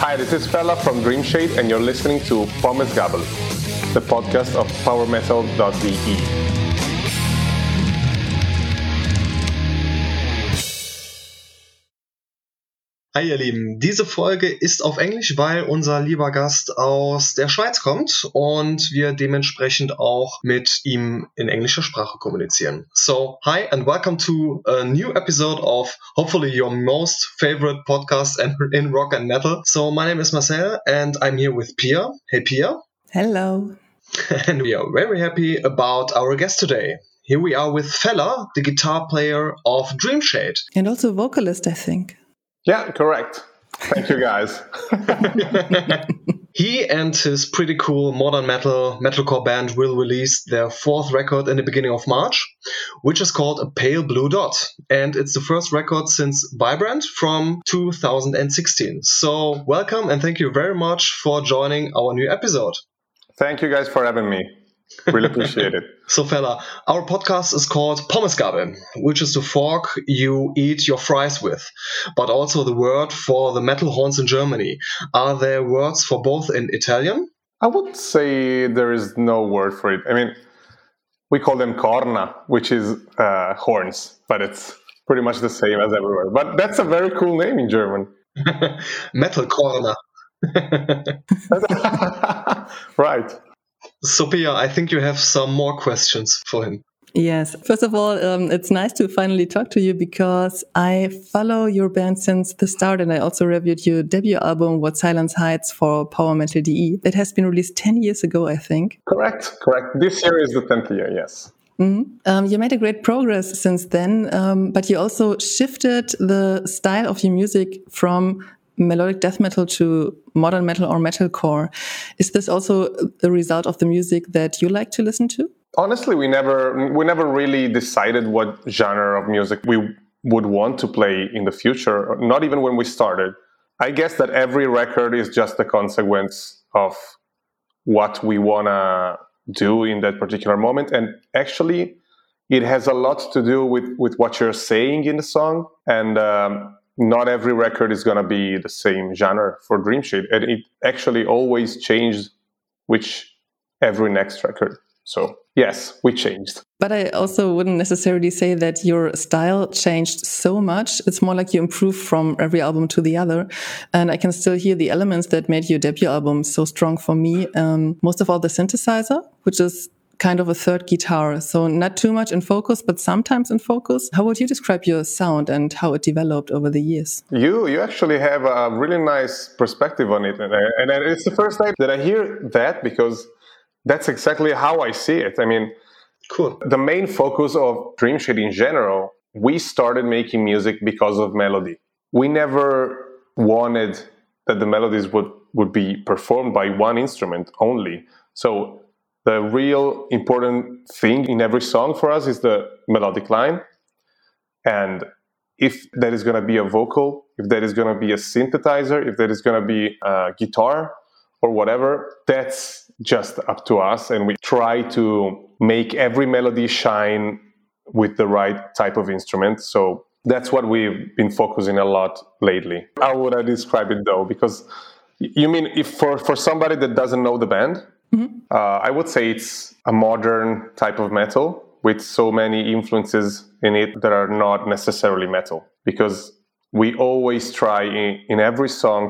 Hi, this is Fella from Dreamshade, and you're listening to Pommes Gabel, the podcast of powermetal.de. Hi ihr Lieben, diese Folge ist auf Englisch, weil unser lieber Gast aus der Schweiz kommt und wir dementsprechend auch mit ihm in englischer Sprache kommunizieren. So, hi and welcome to a new episode of hopefully your most favorite podcast in rock and metal. So, my name is Marcel and I'm here with Pia. Hey Pia. Hello. And we are very happy about our guest today. Here we are with Fella, the guitar player of Dreamshade. And also vocalist, I think. Yeah, correct. Thank you, guys. He and his pretty cool modern metalcore band will release their fourth record in the beginning of March, which is called A Pale Blue Dot. And it's the first record since Vibrant from 2016. So welcome and thank you very much for joining our new episode. Thank you guys for having me. Really appreciate it. So Fella, our podcast is called Pommes Gabel, which is the fork you eat your fries with, but also the word for the metal horns in Germany. Are there words for both in Italian? I would say there is no word for it. I mean, we call them corna, which is horns, but it's pretty much the same as everywhere. But that's a very cool name in German. Metal corner. Right. Sophia, I think you have some more questions for him. Yes. First of all, it's nice to finally talk to you because I follow your band since the start and I also reviewed your debut album, What Silence Hides, for powermetal.de. It has been released 10 years ago, I think. Correct. This year is the 10th year, yes. Mm-hmm. You made a great progress since then, but you also shifted the style of your music from melodic death metal to modern metal or metalcore. Is this also the result of the music that you like to listen to? Honestly, we never really decided what genre of music we would want to play in the future, not even when we started. I guess that every record is just a consequence of what we want to do in that particular moment. And actually, it has a lot to do with what you're saying in the song. And not every record is going to be the same genre for Dreamshade. And it actually always changed with every next record. So, yes, we changed. But I also wouldn't necessarily say that your style changed so much. It's more like you improved from every album to the other. And I can still hear the elements that made your debut album so strong for me. Most of all, the synthesizer, which is kind of a third guitar. So not too much in focus, but sometimes in focus. How would you describe your sound and how it developed over the years? You actually have a really nice perspective on it. And it's the first time that I hear that because that's exactly how I see it. I mean, cool. The main focus of Dreamshade in general, we started making music because of melody. We never wanted that the melodies would be performed by one instrument only. So the real important thing in every song for us is the melodic line. And if that is going to be a vocal, if that is going to be a synthesizer, if that is going to be a guitar or whatever, that's just up to us. And we try to make every melody shine with the right type of instrument. So that's what we've been focusing a lot lately. How would I describe it though? Because you mean if for somebody that doesn't know the band, I would say it's a modern type of metal with so many influences in it that are not necessarily metal. Because we always try in every song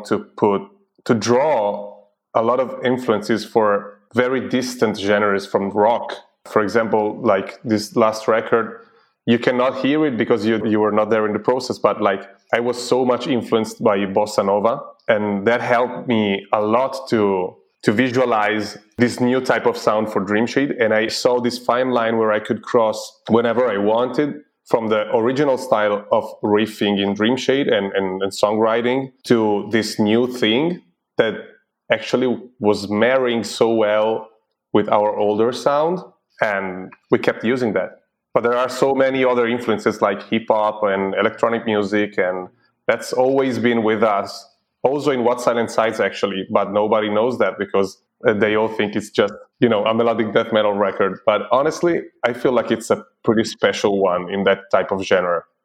to draw a lot of influences for very distant genres from rock. For example, like this last record, you cannot hear it because you were not there in the process, but like I was so much influenced by bossa nova, and that helped me a lot to visualize this new type of sound for Dreamshade. And I saw this fine line where I could cross whenever I wanted from the original style of riffing in Dreamshade and songwriting to this new thing that actually was marrying so well with our older sound. And we kept using that. But there are so many other influences like hip-hop and electronic music, and that's always been with us. Also in What Silence Hides, actually, but nobody knows that because they all think it's just, a melodic death metal record. But honestly, I feel like it's a pretty special one in that type of genre.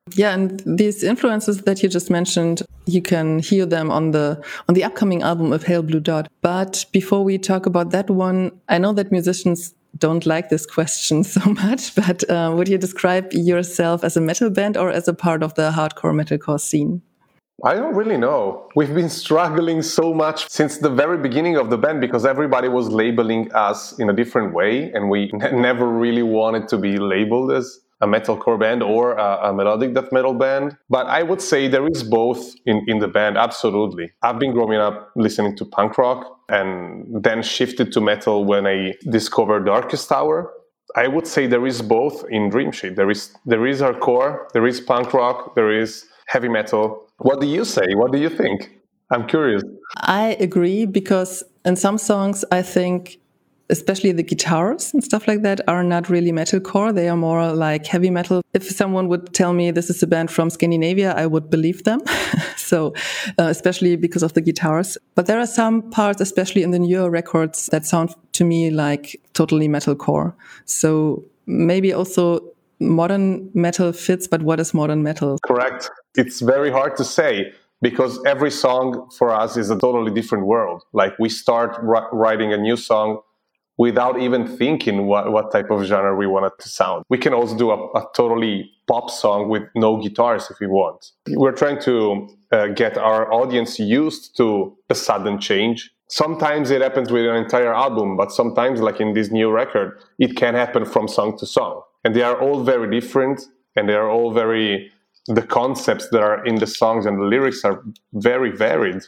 Yeah, and these influences that you just mentioned, you can hear them on the upcoming album, A Pale Blue Dot. But before we talk about that one, I know that musicians don't like this question so much, but would you describe yourself as a metal band or as a part of the hardcore metalcore scene? I don't really know. We've been struggling so much since the very beginning of the band because everybody was labeling us in a different way, and we never really wanted to be labeled as a metalcore band or a melodic death metal band. But I would say there is both in the band, absolutely. I've been growing up listening to punk rock and then shifted to metal when I discovered Darkest Hour. I would say there is both in Dream Sheet. There is hardcore, there is punk rock, there is heavy metal. What do you say? What do you think? I'm curious. I agree, because in some songs, I think, especially the guitars and stuff like that, are not really metalcore. They are more like heavy metal. If someone would tell me this is a band from Scandinavia, I would believe them. So, especially because of the guitars. But there are some parts, especially in the newer records, that sound to me like totally metalcore. So maybe also modern metal fits, but what is modern metal? Correct. It's very hard to say because every song for us is a totally different world. Like we start writing a new song without even thinking what type of genre we want it to sound. We can also do a totally pop song with no guitars if we want. We're trying to get our audience used to a sudden change. Sometimes it happens with an entire album, but sometimes, like in this new record, it can happen from song to song. And they are all very different, and they are all the concepts that are in the songs and the lyrics are very varied.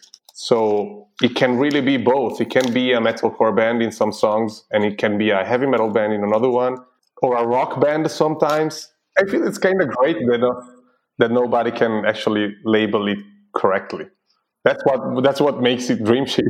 So it can really be both. It can be a metalcore band in some songs, and it can be a heavy metal band in another one, or a rock band sometimes. I feel it's kind of great that nobody can actually label it correctly. That's what makes it Dream Sheet.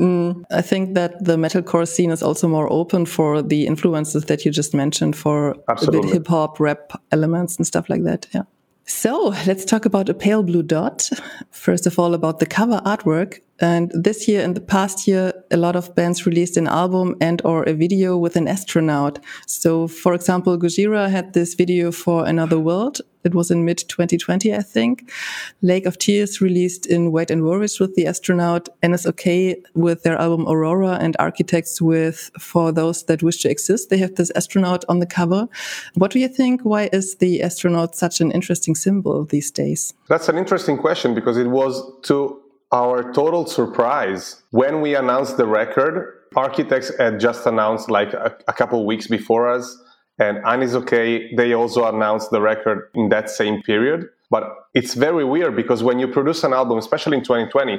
I think that the metalcore scene is also more open for the influences that you just mentioned, for Absolutely. a bit hip-hop, rap elements and stuff like that. Yeah. So let's talk about A Pale Blue Dot. First of all, about the cover artwork. And this year and the past year, a lot of bands released an album and or a video with an astronaut. So, for example, Gojira had this video for Another World. It was in mid-2020, I think. Lake of Tears released in White and Warwish with the astronaut. NSOK with their album Aurora, and Architects with For Those That Wish to Exist. They have this astronaut on the cover. What do you think? Why is the astronaut such an interesting symbol these days? That's an interesting question because it was to our total surprise when we announced the record. Architects had just announced like a couple weeks before us, and NSOK, they also announced the record in that same period. But it's very weird because when you produce an album, especially in 2020,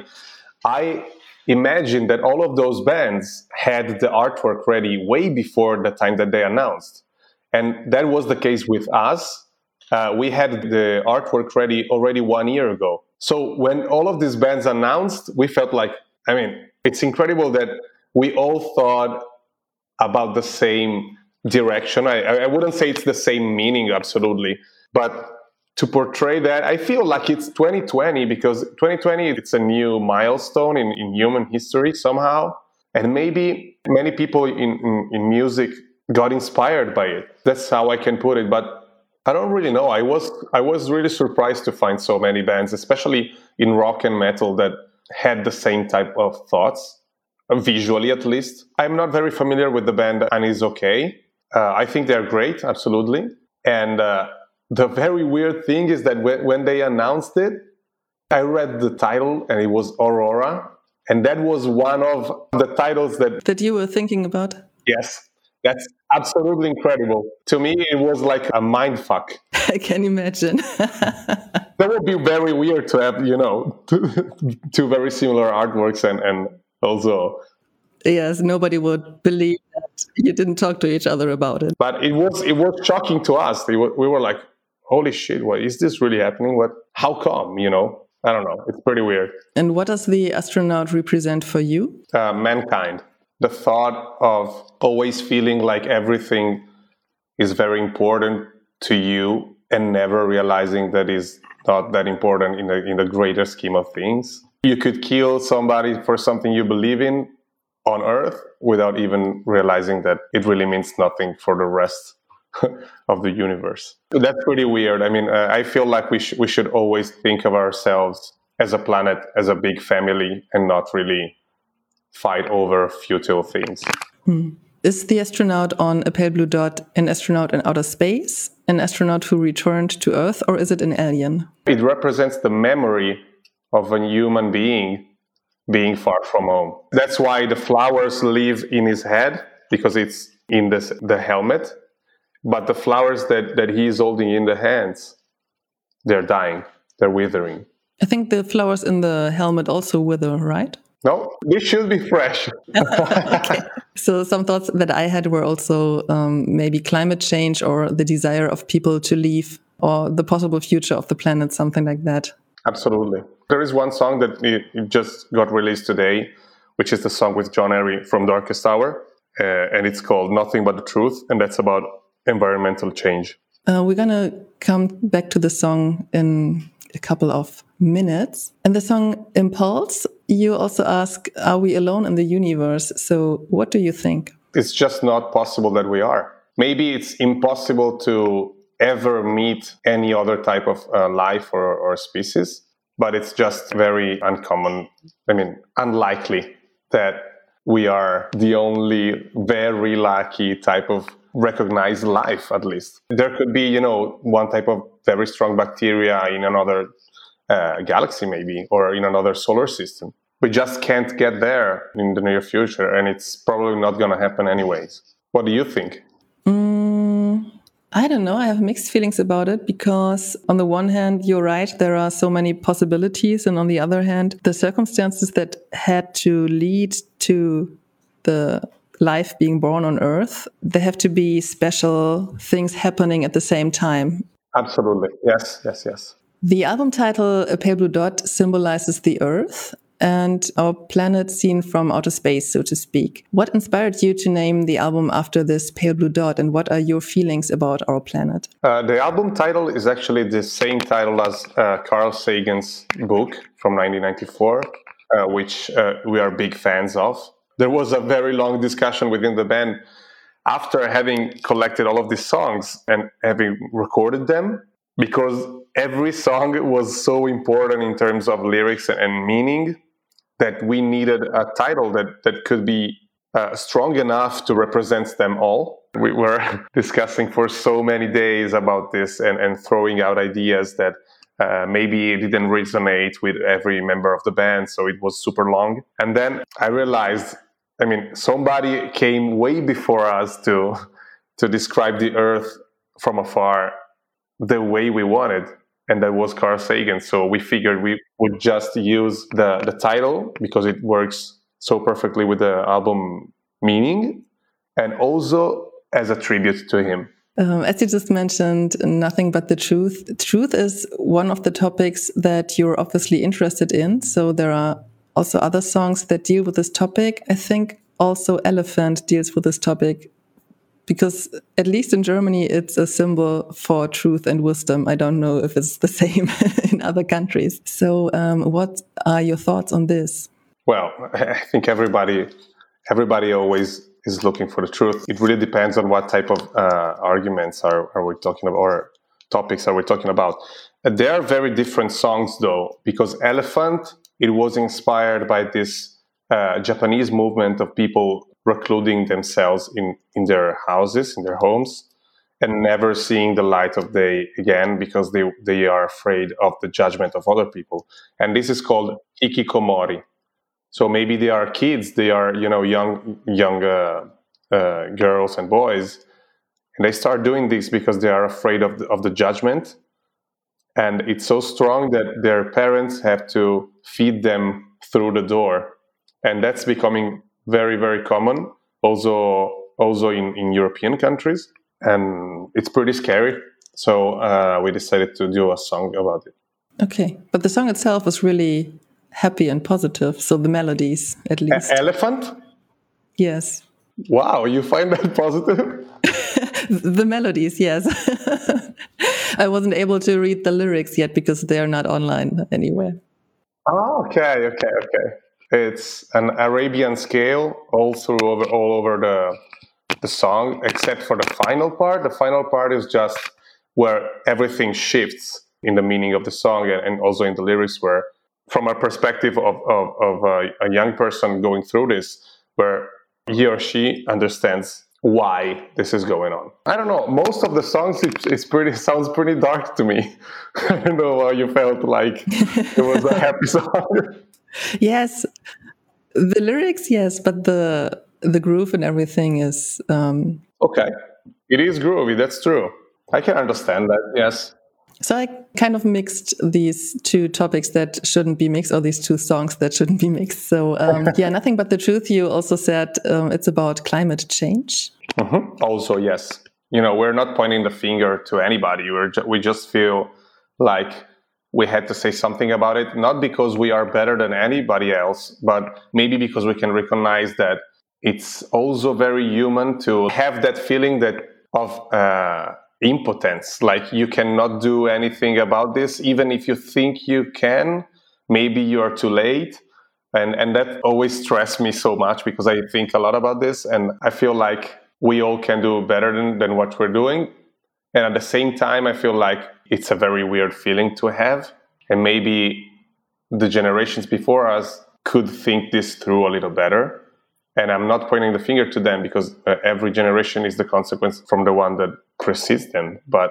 I imagine that all of those bands had the artwork ready way before the time that they announced. And that was the case with us. We had the artwork ready already 1 year ago. So when all of these bands announced, we felt like, it's incredible that we all thought about the same direction. I wouldn't say it's the same meaning, absolutely. But to portray that, I feel like it's 2020 because 2020, it's a new milestone in human history somehow. And maybe many people in music got inspired by it. That's how I can put it. But I don't really know. I was really surprised to find so many bands, especially in rock and metal, that had the same type of thoughts, visually at least. I'm not very familiar with the band NSOK. I think they're great, absolutely. And the very weird thing is that when they announced it, I read the title and it was Aurora. And that was one of the titles that you were thinking about? Yes. That's absolutely incredible. To me, it was like a mind fuck. I can imagine. That would be very weird to have, two very similar artworks and also... Yes, nobody would believe that you didn't talk to each other about it. But it was shocking to us. We were like, holy shit, what is this really happening? How come, I don't know. It's pretty weird. And what does the astronaut represent for you? Mankind. The thought of always feeling like everything is very important to you and never realizing that is not that important in the greater scheme of things. You could kill somebody for something you believe in on Earth without even realizing that it really means nothing for the rest of the universe. That's pretty weird. I mean, I feel like we should always think of ourselves as a planet, as a big family, and not really fight over futile things. Is the astronaut on A Pale Blue Dot an astronaut in outer space, an astronaut who returned to Earth, or is it an alien? It represents the memory of a human being far from home. That's why the flowers live in his head, because it's in the helmet. But the flowers that he is holding in the hands, they're dying, they're withering. I think the flowers in the helmet also wither, right? No, they should be fresh. Okay. So some thoughts that I had were also maybe climate change or the desire of people to leave, or the possible future of the planet, something like that. Absolutely. There is one song that it just got released today, which is the song with John Henry from Darkest Hour, and it's called Nothing But the Truth, and that's about environmental change. We're going to come back to the song in a couple of minutes. And the song Impulse, you also ask, are we alone in the universe? So what do you think? It's just not possible that we are. Maybe it's impossible to ever meet any other type of life or species, but it's just very uncommon. I mean, unlikely that we are the only very lucky type of recognized life, at least. There could be, one type of very strong bacteria in another galaxy maybe, or in another solar system. We just can't get there in the near future, and it's probably not going to happen anyways. What do you think? I don't know. I have mixed feelings about it because on the one hand, you're right, there are so many possibilities. And on the other hand, the circumstances that had to lead to the life being born on Earth, there have to be special things happening at the same time. Absolutely. Yes. The album title, A Pale Blue Dot, symbolizes the Earth and our planet seen from outer space, so to speak. What inspired you to name the album after this pale blue dot, and what are your feelings about our planet? The album title is actually the same title as Carl Sagan's book from 1994, which we are big fans of. There was a very long discussion within the band after having collected all of these songs and having recorded them, because every song was so important in terms of lyrics and meaning that we needed a title that could be strong enough to represent them all. We were discussing for so many days about this and throwing out ideas that maybe it didn't resonate with every member of the band, so it was super long. And then I realized, somebody came way before us to describe the Earth from afar the way we wanted, and that was Carl Sagan. So we figured we would just use the title because it works so perfectly with the album meaning, and also as a tribute to him. As you just mentioned, Nothing But the Truth. Truth is one of the topics that you're obviously interested in. So there are also other songs that deal with this topic. I think also Elephant deals with this topic, because at least in Germany, it's a symbol for truth and wisdom. I don't know if it's the same in other countries. So what are your thoughts on this? Well, I think everybody always is looking for the truth. It really depends on what type of arguments are we talking about, or topics are we talking about. There are very different songs, though, because Elephant, it was inspired by this Japanese movement of people recluding themselves in their houses, in their homes, and never seeing the light of day again because they are afraid of the judgment of other people. And this is called hikikomori. So maybe they are kids, they are young girls and boys, and they start doing this because they are afraid of the judgment. And it's so strong that their parents have to feed them through the door, and that's becoming very, very common, also in European countries, and it's pretty scary. So we decided to do a song about it. Okay, but the song itself was really happy and positive, so the melodies, at least. Elephant? Yes. Wow, you find that positive? The melodies, yes. I wasn't able to read the lyrics yet because they are not online anywhere. Oh, okay. It's an Arabian scale all over the song, except for the final part. The final part is just where everything shifts in the meaning of the song and also in the lyrics, where from a perspective of a young person going through this, where he or she understands why this is going on. I don't know. Most of the songs, sounds pretty dark to me. I don't know how you felt like it was a happy song. Yes, the lyrics, yes, but the groove and everything is Okay, it is groovy. That's true. I can understand that. Yes. So I kind of mixed these two topics that shouldn't be mixed, or these two songs that shouldn't be mixed. So yeah, Nothing But the Truth, you also said it's about climate change. Mm-hmm. Also, yes. We're not pointing the finger to anybody. We just feel like we had to say something about it, not because we are better than anybody else, but maybe because we can recognize that it's also very human to have that feeling of impotence, like you cannot do anything about this. Even if you think you can, maybe you are too late. And that always stressed me so much, because I think a lot about this, and I feel like we all can do better than what we're doing. And at the same time, I feel like it's a very weird feeling to have, and maybe the generations before us could think this through a little better. And I'm not pointing the finger to them, because every generation is the consequence from the one that precedes them. But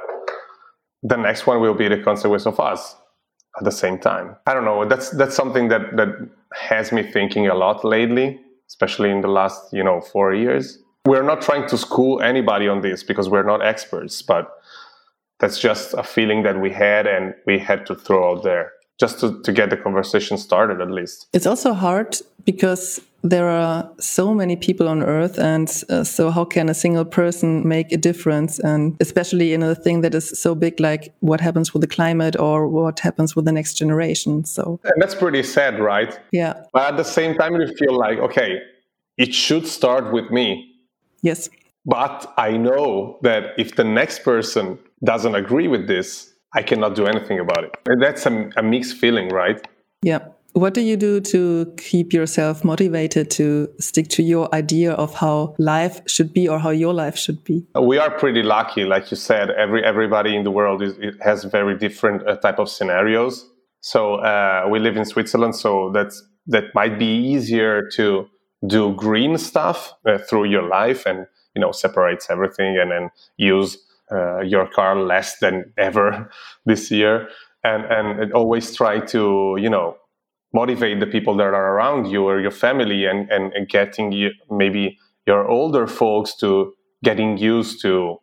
the next one will be the consequence of us at the same time. I don't know. That's something that has me thinking a lot lately, especially in the last 4 years. We're not trying to school anybody on this, because we're not experts. But that's just a feeling that we had, and we had to throw out there just to get the conversation started, at least. It's also hard because there are so many people on Earth, and so how can a single person make a difference? And especially in a thing that is so big, like what happens with the climate or what happens with the next generation. And that's pretty sad, right? Yeah. But at the same time, you feel like, okay, it should start with me. Yes. But I know that if the next person doesn't agree with this, I cannot do anything about it. And that's a mixed feeling, right? Yeah. What do you do to keep yourself motivated to stick to your idea of how life should be, or how your life should be? We are pretty lucky, like you said. Everybody in the world has very different type of scenarios. So we live in Switzerland, so that might be easier to do green stuff through your life, and separates everything, and then use your car less than ever this year, and always try to motivate the people that are around you, or your family, and getting maybe your older folks to getting used to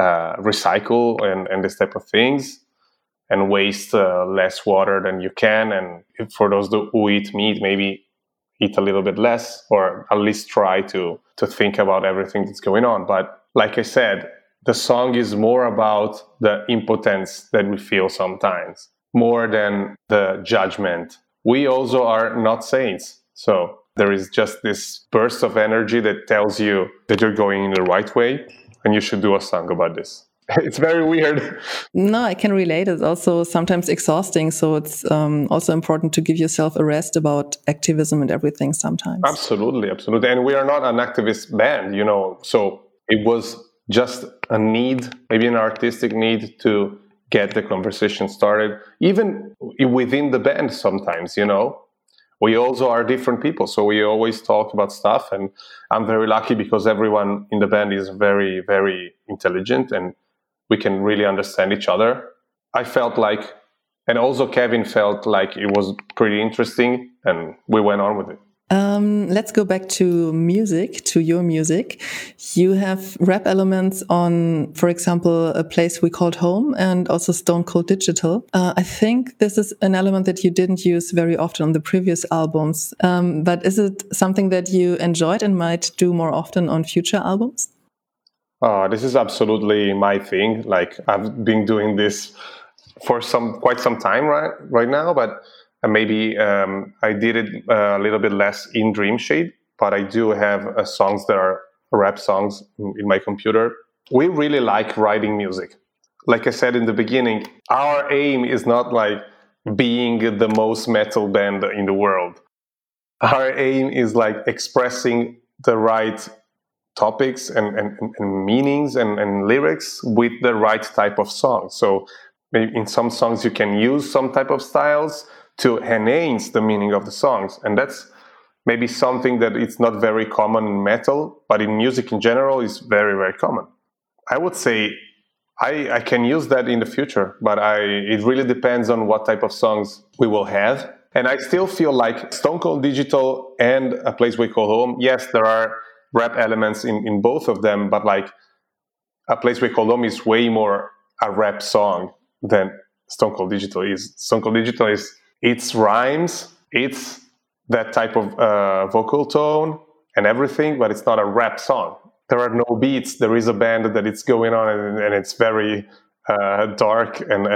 recycle and this type of things, and waste less water than you can. And for those who eat meat, maybe eat a little bit less, or at least try to think about everything that's going on. But like I said, the song is more about the impotence that we feel sometimes, more than the judgment. We also are not saints. So there is just this burst of energy that tells you that you're going in the right way, and you should do a song about this. It's very weird. No, I can relate. It's also sometimes exhausting. So it's also important to give yourself a rest about activism and everything sometimes. Absolutely, absolutely. And we are not an activist band, So it was just a need, maybe an artistic need, to get the conversation started. Even within the band sometimes, we also are different people. So we always talk about stuff. And I'm very lucky, because everyone in the band is very, very intelligent, and we can really understand each other. I felt like, and also Kevin felt like it was pretty interesting, and we went on with it. Let's go back to music, to your music. You have rap elements on, for example, A Place We Called Home, and also Stone Cold Digital. I think this is an element that you didn't use very often on the previous albums. But is it something that you enjoyed and might do more often on future albums? This is absolutely my thing. Like, I've been doing this for quite some time right now, but maybe I did it a little bit less in Dreamshade, but I do have songs that are rap songs in my computer. We really like writing music. Like I said in the beginning, our aim is not like being the most metal band in the world. Our aim is like expressing the right topics and meanings and lyrics with the right type of song. So maybe in some songs you can use some type of styles to enhance the meaning of the songs. And that's maybe something that it's not very common in metal, but in music in general is very, very common. I would say I can use that in the future, but it really depends on what type of songs we will have. And I still feel like Stone Cold Digital and A Place We Call Home, yes, there are rap elements in both of them, but like A Place We Call Home is way more a rap song than Stone Cold Digital is. Stone Cold Digital is, it's rhymes, it's that type of vocal tone and everything, but it's not a rap song. There are no beats. There is a band that it's going on, and it's very dark and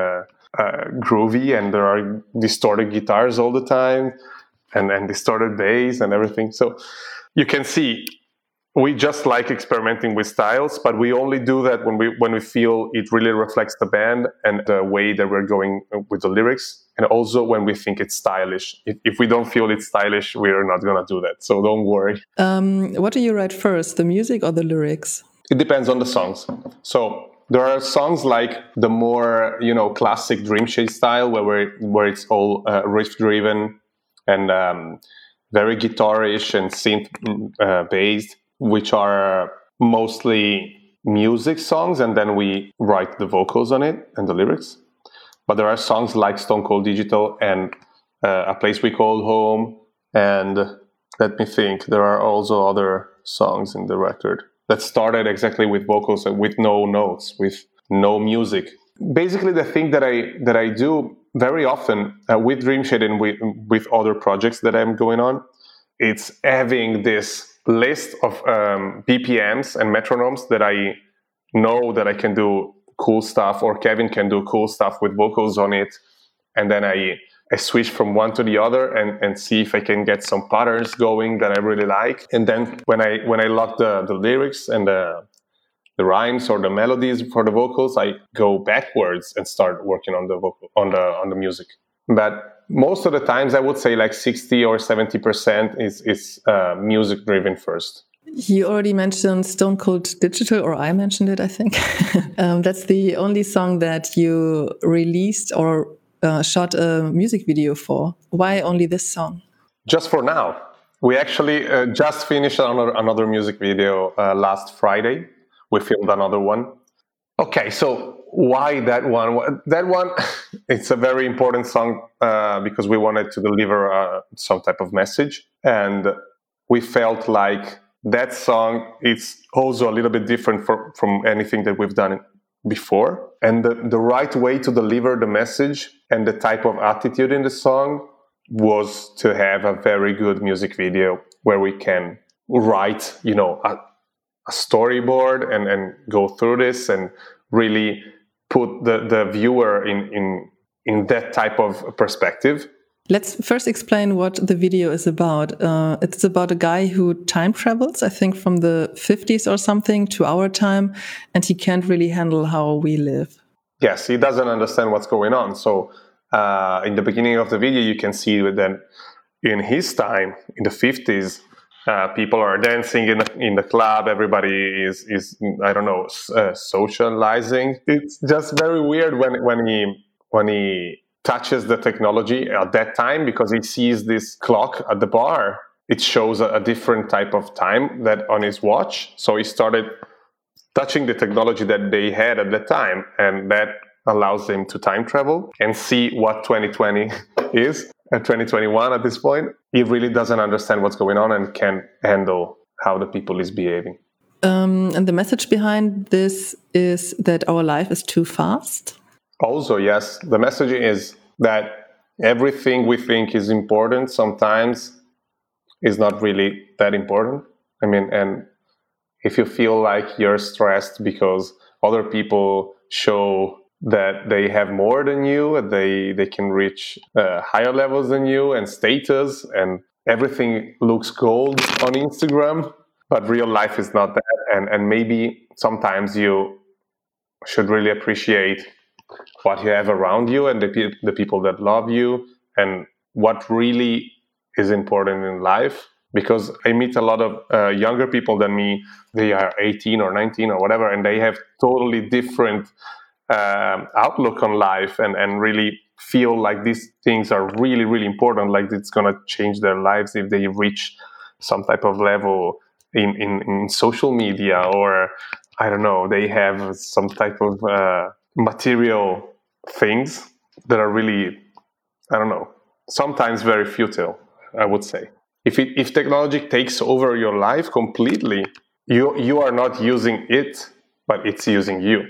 groovy, and there are distorted guitars all the time, and distorted bass and everything. So you can see we just like experimenting with styles, but we only do that when we feel it really reflects the band and the way that we're going with the lyrics, and also when we think it's stylish. If we don't feel it's stylish, we're not going to do that. So don't worry. What do you write first, the music or the lyrics? It depends on the songs. So there are songs like the more classic Dream Shade style where it's all riff driven and very guitarish and synth based, which are mostly music songs, and then we write the vocals on it and the lyrics. But there are songs like Stone Cold Digital and A Place We Call Home, and let me think, there are also other songs in the record that started exactly with vocals and with no notes, with no music. Basically, the thing that I do very often with Dream Shade and with other projects that I'm going on, it's having this list of BPMs and metronomes that I know that I can do cool stuff, or Kevin can do cool stuff with vocals on it, and then I switch from one to the other and see if I can get some patterns going that I really like. And then when I lock the lyrics and the rhymes or the melodies for the vocals, I go backwards and start working on the vocal on the music. But most of the times, I would say like 60 or 70% is music driven first. You already mentioned Stone Cold Digital, or I mentioned it, I think. That's the only song that you released or shot a music video for. Why only this song? Just for now. We actually just finished another music video last Friday. We filmed another one. Okay, so why that one? That one, it's a very important song because we wanted to deliver some type of message. And we felt like that song is also a little bit different from anything that we've done before. And the right way to deliver the message and the type of attitude in the song was to have a very good music video where we can write, a storyboard and go through this and really put the viewer in that type of perspective. Let's first explain what the video is about. It's about a guy who time travels, I think from the 50s or something to our time, and he can't really handle how we live. Yes, he doesn't understand what's going on. So in the beginning of the video, you can see that in his time, in the 50s, people are dancing in the club. Everybody is I don't know, socializing. It's just very weird when he touches the technology at that time, because he sees this clock at the bar. It shows a different type of time that on his watch. So he started touching the technology that they had at the time, and that allows him to time travel and see what 2020 is. At 2021 at this point, he really doesn't understand what's going on and can't handle how the people is behaving. And the message behind this is that our life is too fast. Also, yes, the message is that everything we think is important sometimes is not really that important. I mean, and if you feel like you're stressed because other people show that they have more than you, they can reach higher levels than you and status, and everything looks gold on Instagram, but real life is not that. And maybe sometimes you should really appreciate what you have around you and the people that love you, and what really is important in life. because I meet a lot of younger people than me. They are 18 or 19 or whatever, and they have totally different outlook on life and really feel like these things are really, really important, like it's going to change their lives if they reach some type of level in social media, or I don't know, they have some type of material things that are really, I don't know, sometimes very futile, I would say. If technology takes over your life completely, you are not using it, but it's using you.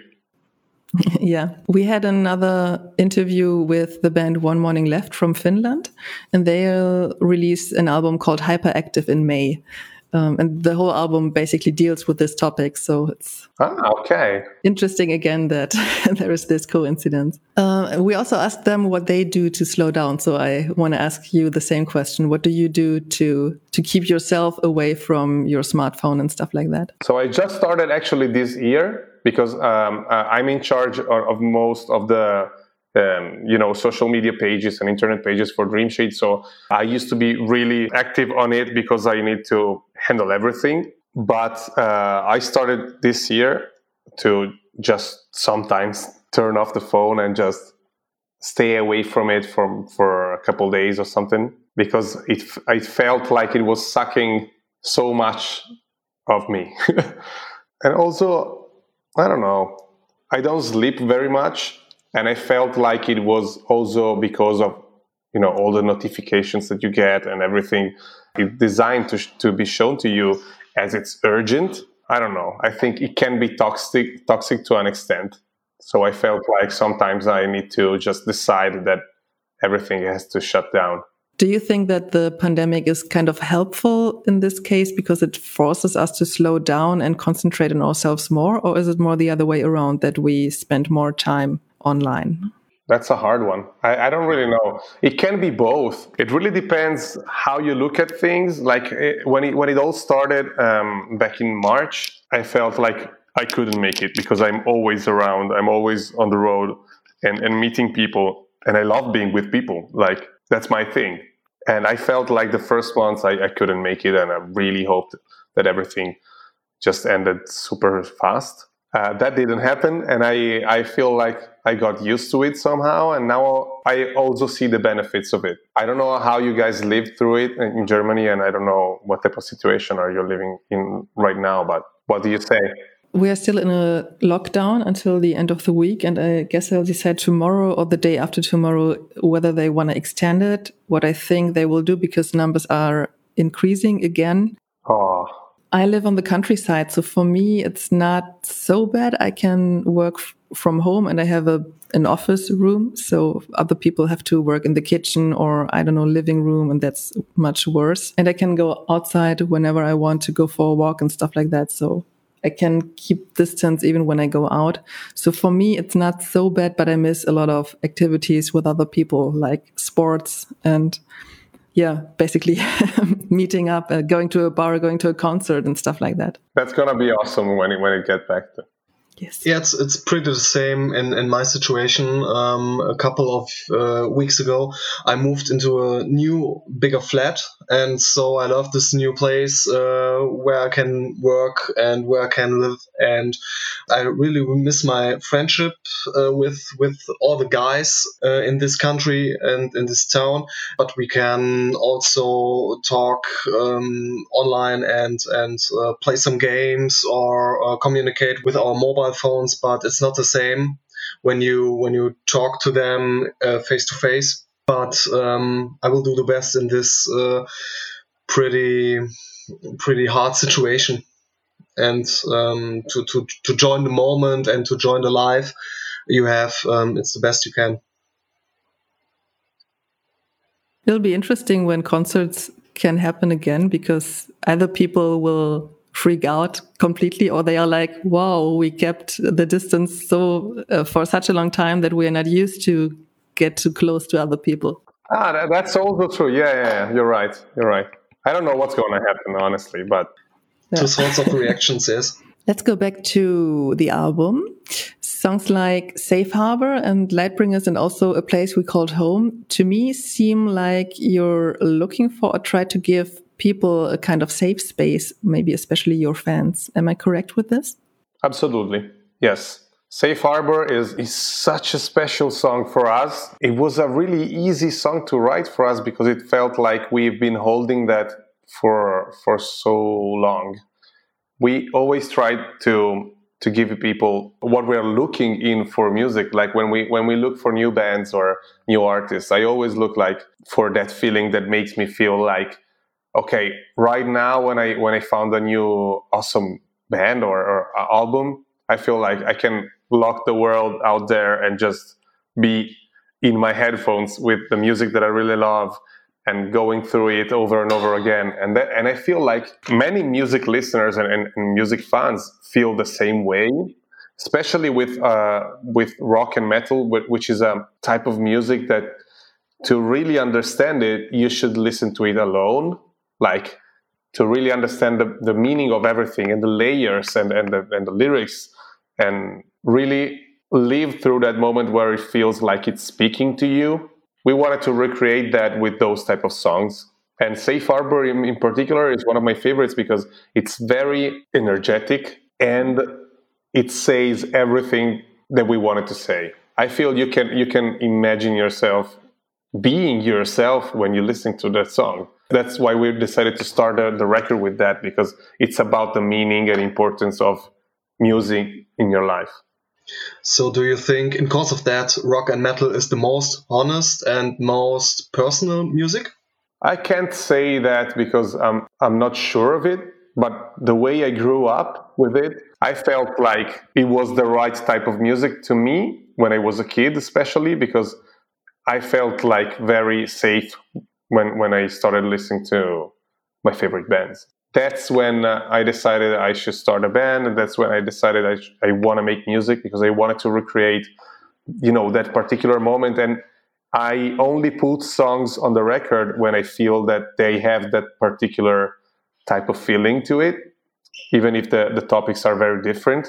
Yeah, we had another interview with the band One Morning Left from Finland, and they released an album called Hyperactive in May. And the whole album basically deals with this topic. So it's okay. Interesting again that there is this coincidence. We also asked them what they do to slow down. So I want to ask you the same question. What do you do to keep yourself away from your smartphone and stuff like that? So I just started actually this year because I'm in charge of most of the social media pages and internet pages for Dreamshade. So I used to be really active on it because I need to handle everything. But I started this year to just sometimes turn off the phone and just stay away from it for a couple of days or something, because I felt like it was sucking so much of me. And also, I don't know, I don't sleep very much. And I felt like it was also because of, all the notifications that you get and everything. It's designed to be shown to you as it's urgent. I don't know. I think it can be toxic to an extent. So I felt like sometimes I need to just decide that everything has to shut down. Do you think that the pandemic is kind of helpful in this case because it forces us to slow down and concentrate on ourselves more? Or is it more the other way around, that we spend more time online? That's a hard one. I don't really know. It can be both. It really depends how you look at things. Like when it all started back in March, I felt like I couldn't make it because I'm always around. I'm always on the road and meeting people. And I love being with people. Like, that's my thing. And I felt like the first months I couldn't make it. And I really hoped that everything just ended super fast. That didn't happen. And I feel like I got used to it somehow. And now I also see the benefits of it. I don't know how you guys lived through it in Germany. And I don't know what type of situation are you living in right now. But what do you say? We are still in a lockdown until the end of the week. And I guess they'll decide tomorrow or the day after tomorrow whether they want to extend it. What I think they will do, because numbers are increasing again. Oh. I live on the countryside, so for me, it's not so bad. I can work from home and I have an office room. So other people have to work in the kitchen or, I don't know, living room, and that's much worse. And I can go outside whenever I want to go for a walk and stuff like that. So I can keep distance even when I go out. So for me, it's not so bad, but I miss a lot of activities with other people, like sports and basically meeting up, going to a bar, going to a concert and stuff like that. That's going to be awesome when it gets back to. Yes. Yeah, it's pretty the same in my situation. A couple of weeks ago, I moved into a new, bigger flat. And so I love this new place where I can work and where I can live. And I really miss my friendship with all the guys in this country and in this town. But we can also talk online and play some games or communicate with our mobile phones, but it's not the same when you talk to them face to face. But I will do the best in this pretty hard situation, and to join the moment and to join the life you have. It's the best you can. It'll be interesting when concerts can happen again, because either people will freak out completely, or they are like, wow, we kept the distance for such a long time that we are not used to get too close to other people. That's also true. Yeah, you're right. I don't know what's going to happen, honestly, but two sorts of reactions. Yes. Let's go back to the album. Songs like Safe Harbor and Lightbringers, and also A Place We Called Home, to me seem like you're looking for or try to give people a kind of safe space, maybe especially your fans. Am I correct with this? Absolutely. Yes. Safe Harbor is such a special song for us. It was a really easy song to write for us because it felt like we've been holding that for so long. We always tried to give people what we're looking in for music. Like when we look for new bands or new artists, I always look like for that feeling that makes me feel like, okay, right now when I found a new awesome band or album, I feel like I can lock the world out there and just be in my headphones with the music that I really love and going through it over and over again. And I feel like many music listeners and music fans feel the same way, especially with rock and metal, which is a type of music that to really understand it, you should listen to it alone, like to really understand the meaning of everything and the layers and the lyrics, and really live through that moment where it feels like it's speaking to you. We wanted to recreate that with those type of songs. And Safe Harbor in particular is one of my favorites because it's very energetic and it says everything that we wanted to say. I feel you can imagine yourself being yourself when you listen to that song. That's why we decided to start the record with that, because it's about the meaning and importance of music in your life. So do you think, in cause of that, rock and metal is the most honest and most personal music? I can't say that because I'm not sure of it, but the way I grew up with it, I felt like it was the right type of music to me when I was a kid, especially because I felt like very safe when I started listening to my favorite bands. That's when I decided I should start a band, and that's when I decided I want to make music because I wanted to recreate, that particular moment. And I only put songs on the record when I feel that they have that particular type of feeling to it, even if the topics are very different.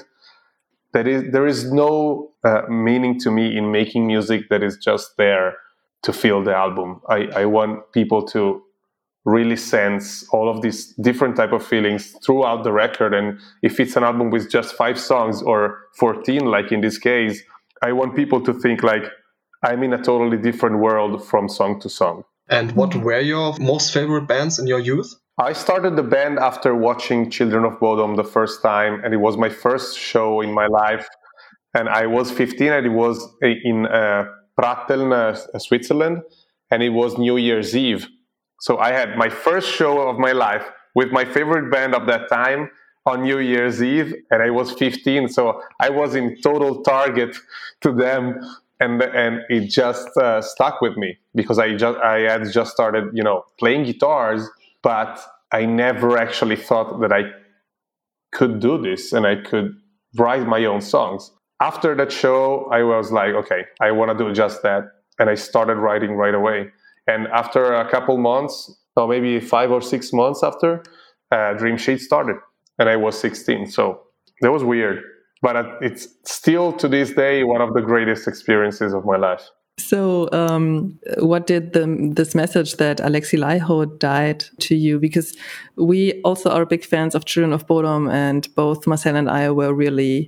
There is no meaning to me in making music that is just there to fill the album. I want people to really sense all of these different type of feelings throughout the record. And if it's an album with just 5 songs or 14, like in this case, I want people to think like I'm in a totally different world from song to song. And what were your most favorite bands in your youth? I started the band after watching Children of Bodom the first time, and it was my first show in my life. And I was 15, and it was in Pratteln, Switzerland, and it was New Year's Eve. So I had my first show of my life with my favorite band of that time on New Year's Eve, and I was 15, so I was in total target to them, and it just stuck with me because I had just started, playing guitars, but I never actually thought that I could do this and I could write my own songs. After that show, I was like, okay, I want to do just that, and I started writing right away. And after a couple months, or maybe 5 or 6 months after, Dream Sheet started. And I was 16. So that was weird. But it's still, to this day, one of the greatest experiences of my life. So what did this message that Alexi Laiho died to you? Because we also are big fans of Children of Bodom, and both Marcel and I were really,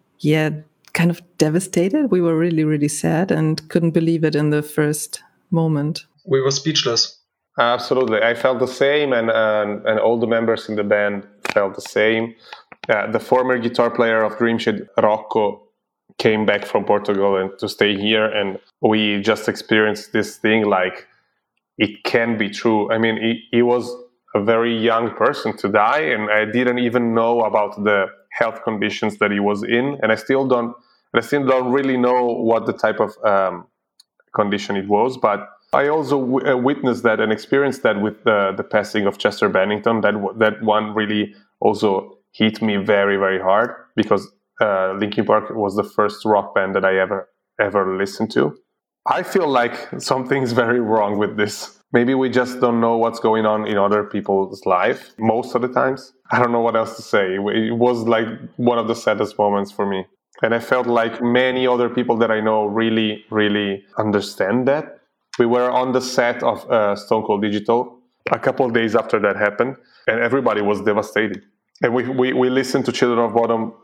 kind of devastated. We were really, really sad and couldn't believe it in the first moment. We were speechless. Absolutely. I felt the same, and all the members in the band felt the same. The former guitar player of Dream Sheet, Rocco, came back from Portugal and to stay here, and we just experienced this thing like it can be true. I mean, he was a very young person to die, and I didn't even know about the health conditions that he was in, and I still don't really know what the type of condition it was, but I also witnessed that and experienced that with the passing of Chester Bennington. That one really also hit me very, very hard because Linkin Park was the first rock band that I ever listened to. I feel like something's very wrong with this. Maybe we just don't know what's going on in other people's life most of the times. I don't know what else to say. It was like one of the saddest moments for me. And I felt like many other people that I know really, really understand that. We were on the set of Stone Cold Digital, a couple of days after that happened, and everybody was devastated. And we listened to Children of Bodom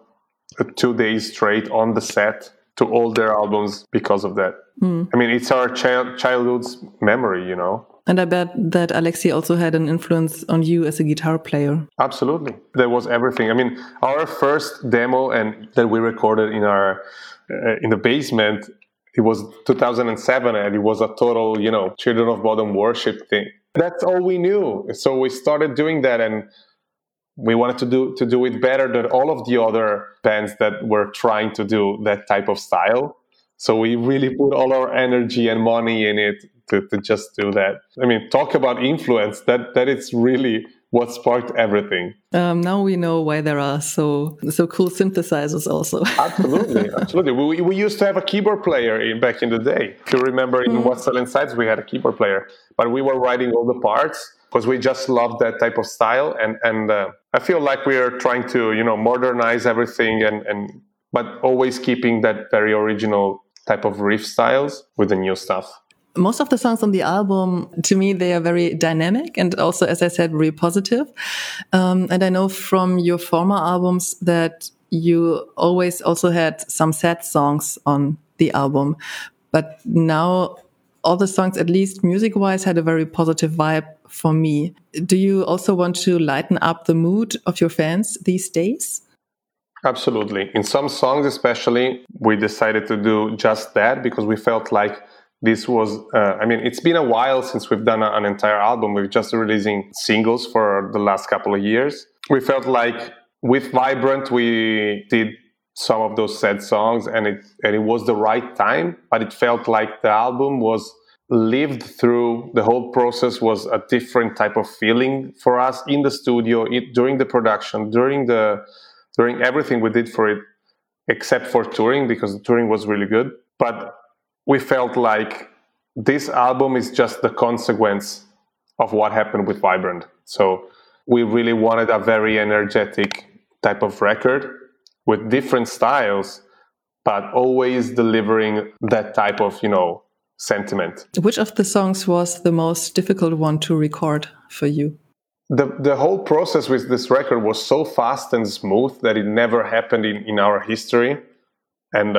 2 days straight on the set to all their albums because of that. I mean, it's our childhood's memory, you know. And I bet that Alexei also had an influence on you as a guitar player. Absolutely. There was everything. I mean, our first demo and that we recorded in our in the basement, it was 2007, and it was a total, you know, Children of Bodom worship thing. That's all we knew. So we started doing that, and we wanted to do it better than all of the other bands that were trying to do that type of style. So we really put all our energy and money in it to just do that. I mean, talk about influence. That is really what sparked everything. Now we know why there are so cool synthesizers also. Absolutely. We used to have a keyboard player back in the day. If you remember, in What's Selling Sides, we had a keyboard player. But we were writing all the parts because we just loved that type of style. And I feel like we are trying to, you know, modernize everything, but always keeping that very original type of riff styles with the new stuff. Most of the songs on the album, to me, they are very dynamic and also, as I said, very positive. And I know from your former albums that you always also had some sad songs on the album. But now all the songs, at least music-wise, had a very positive vibe for me. Do you also want to lighten up the mood of your fans these days? Absolutely. In some songs especially, we decided to do just that because we felt like this was, it's been a while since we've done an entire album. We've just releasing singles for the last couple of years. We felt like with Vibrant, we did some of those sad songs and it was the right time, but it felt like the album was lived through. The whole process was a different type of feeling for us in the studio, during the production, during everything we did for it, except for touring, because the touring was really good. But we felt like this album is just the consequence of what happened with Vibrant. So we really wanted a very energetic type of record with different styles, but always delivering that type of, you know, sentiment. Which of the songs was the most difficult one to record for you? The whole process with this record was so fast and smooth that it never happened in our history. And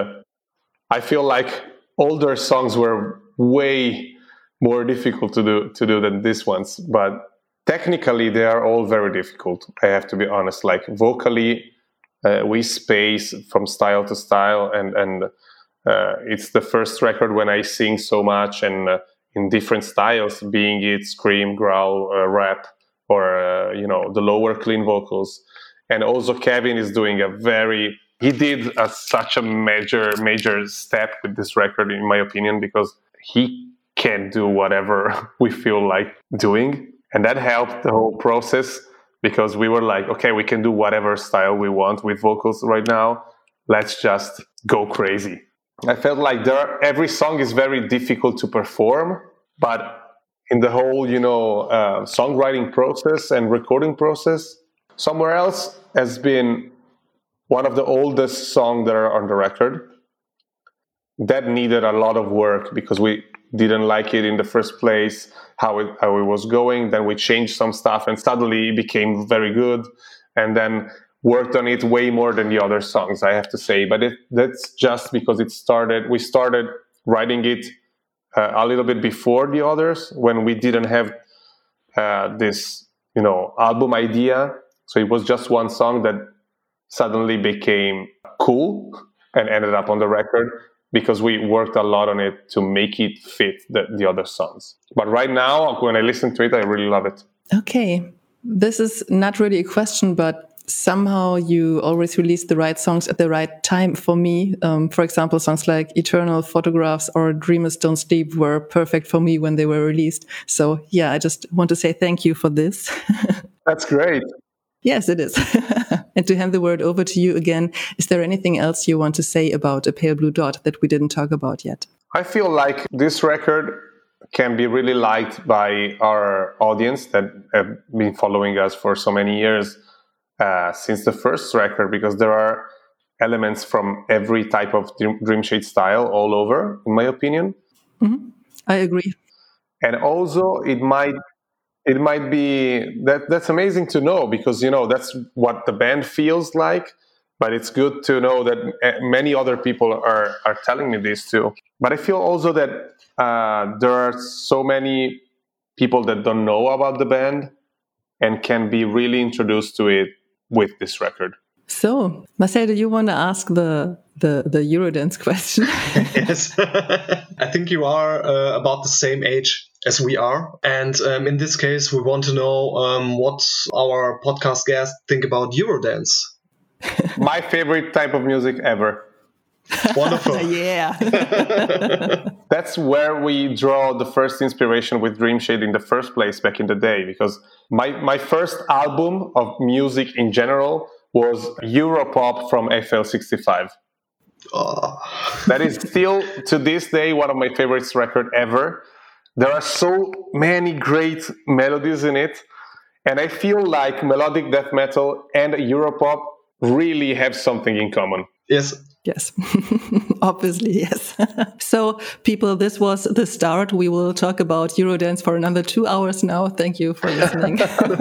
I feel like older songs were way more difficult to do than these ones. But technically, they are all very difficult. I have to be honest. Like vocally, we space from style to style, and it's the first record when I sing so much and in different styles, being it scream, growl, rap, or the lower clean vocals. And also Kevin is doing he did such a major step with this record, in my opinion, because he can do whatever we feel like doing. And that helped the whole process because we were like, okay, we can do whatever style we want with vocals right now. Let's just go crazy. I felt like every song is very difficult to perform, but in the whole, songwriting process and recording process, Somewhere Else has been one of the oldest songs that are on the record. That needed a lot of work because we didn't like it in the first place, how it was going. Then we changed some stuff and suddenly it became very good. And then worked on it way more than the other songs, I have to say. But that's just because we started writing it a little bit before the others when we didn't have this, album idea. So it was just one song that suddenly became cool and ended up on the record because we worked a lot on it to make it fit the other songs. But right now, when I listen to it, I really love it. Okay. This is not really a question, but somehow you always release the right songs at the right time for me. For example, songs like Eternal, Photographs, or Dreamers Don't Sleep were perfect for me when they were released. So yeah, I just want to say thank you for this. That's great. Yes, it is. And to hand the word over to you again, is there anything else you want to say about A Pale Blue Dot that we didn't talk about yet? I feel like this record can be really liked by our audience that have been following us for so many years since the first record, because there are elements from every type of Dream Shade style all over, in my opinion. Mm-hmm. I agree. And also, it might it might be that's amazing to know, because that's what the band feels like. But it's good to know that many other people are telling me this too. But I feel also that there are so many people that don't know about the band and can be really introduced to it with this record. So, Marcel, do you want to ask the Eurodance question? Yes. I think you are about the same age as we are. And in this case, we want to know what our podcast guests think about Eurodance. My favorite type of music ever. Wonderful. Yeah. That's where we draw the first inspiration with Dreamshade in the first place back in the day, because my first album of music in general was Europop from FL65. Oh. That is still, to this day, one of my favorite records ever. There are so many great melodies in it, and I feel like melodic death metal and Europop really have something in common. Yes. Yes, obviously, yes. So, people, this was the start. We will talk about Eurodance for another 2 hours now. Thank you for listening.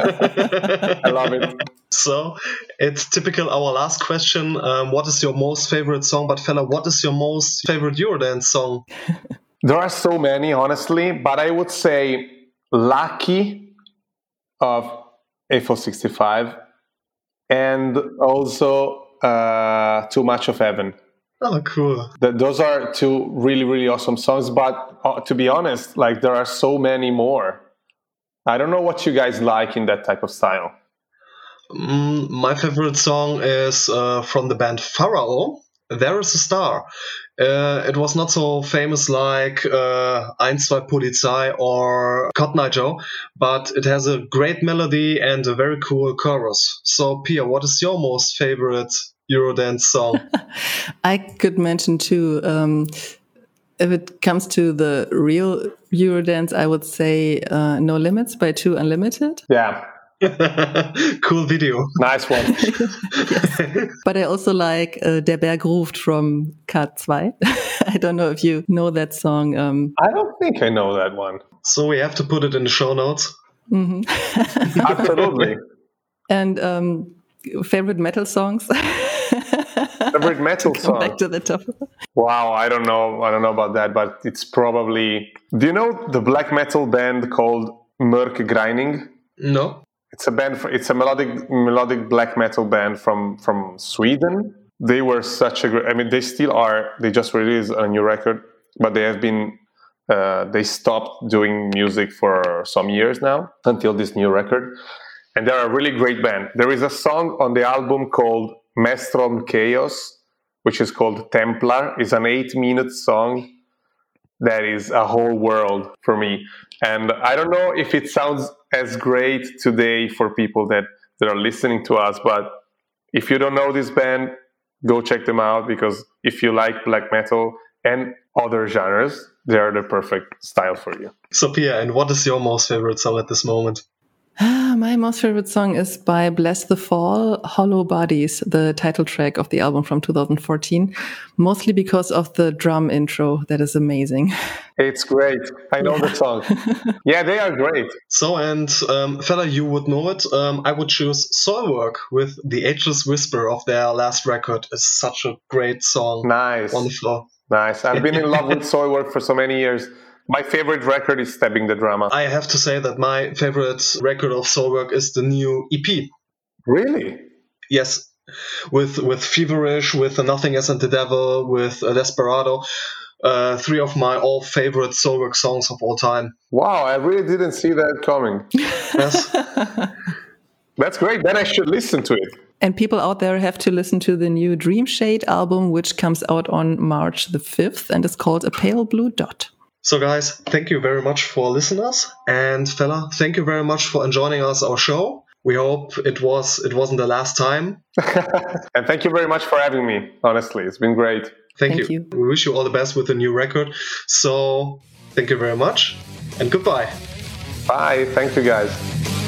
I love it. So, it's typical our last question. What is your most favorite song? But fella, what is your most favorite Eurodance song? There are so many, honestly, but I would say Lucky of FL65 and also Too Much of Heaven. Oh, cool. Those are two really, really awesome songs, but to be honest, like there are so many more. I don't know what you guys like in that type of style. My favorite song is from the band Pharaoh. There is a Star. It was not so famous like 1-2 Polizei or Cotton Eye Joe, but it has a great melody and a very cool chorus. So, Pia, what is your most favorite Eurodance song? I could mention too, if it comes to the real Eurodance, I would say No Limits by 2 Unlimited. Yeah. Cool video. Nice one. Yes. But I also like Der Berg ruft from K2. I don't know if you know that song. I don't think I know that one. So we have to put it in the show notes. Mm-hmm. Absolutely. And favorite metal songs? Favorite metal song? Back to the top. Wow, I don't know about that, but it's probably... Do you know the black metal band called Mörk Greining? No. It's a band. It's a melodic black metal band from Sweden. They were such a great. I mean, they still are. They just released a new record, but they have been. They stopped doing music for some years now until this new record, and they're a really great band. There is a song on the album called Maelstrom Chaos, which is called Templar. It's an 8-minute song that is a whole world for me. And I don't know if it sounds as great today for people that are listening to us, but if you don't know this band, go check them out, because if you like black metal and other genres, they are the perfect style for you. So, Pia, and what is your most favorite song at this moment? My most favorite song is by Bless the Fall, Hollow Bodies, the title track of the album from 2014, mostly because of the drum intro that is amazing. It's great. I know the song. Yeah, they are great. So, and fella, you would know it. I would choose Soilwork with The Ageless Whisper of their last record. It's such a great song. Nice. On the floor. Nice. I've been in love with Soilwork for so many years. My favorite record is Stabbing the Drama. I have to say that my favorite record of Soilwork is the new EP. Really? Yes. With Feverish, with Nothing Else and the Devil, with Desperado. 3 of my all favorite Soilwork songs of all time. Wow, I really didn't see that coming. Yes. That's great. Then I should listen to it. And people out there have to listen to the new Dreamshade album, which comes out on March the 5th and is called A Pale Blue Dot. So guys, thank you very much for listeners, and fella, thank you very much for joining us our show. We hope it wasn't the last time. And thank you very much for having me. Honestly, it's been great. Thank you. We wish you all the best with the new record. So thank you very much and goodbye. Bye. Thank you guys.